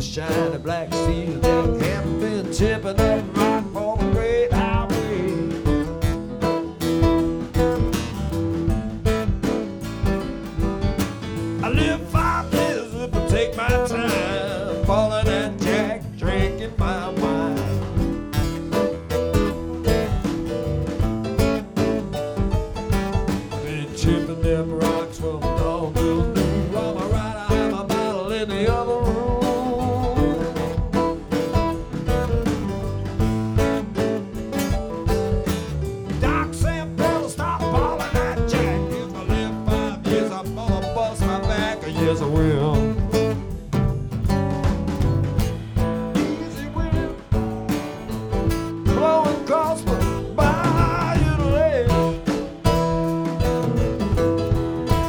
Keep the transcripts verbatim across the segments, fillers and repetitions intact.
a shiny black steel jack, haven't been tipping up rock for the great highway. I live five days if I take my time, falling that jack, drinking my wine. Been chipping them rocks from dawn till noon. On my right, I have a bottle in the other room. Doc said, "Better stop falling that jack. If I live five years, I'm gonna bust my back." Yes, I will. Easy wind blowing across my bayou ledge.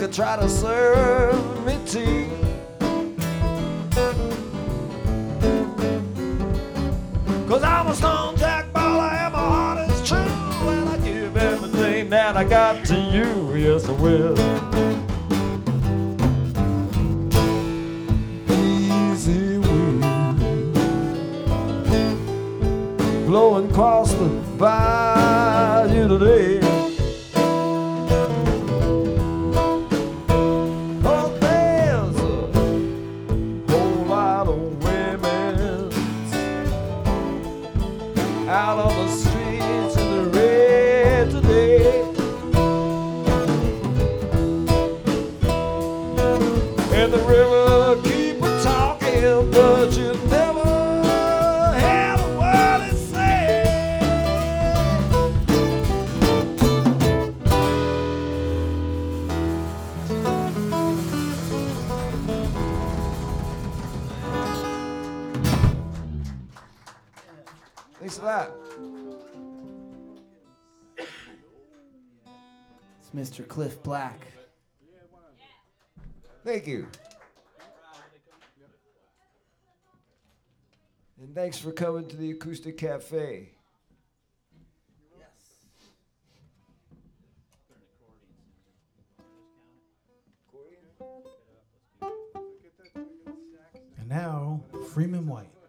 try to serve me tea. Cause I'm a stone jack baller and my heart is true, and I give everything that I got to you, yes I will. Easy wind blowing across the bayou today. Oh, there's a whole lot of women out on the streets in the red today. And the river keep a talking, but you never hear a word it say. Thanks for that. It's Mister Cliff Black. Thank you. And thanks for coming to the Acoustic Cafe. And now, Freeman White.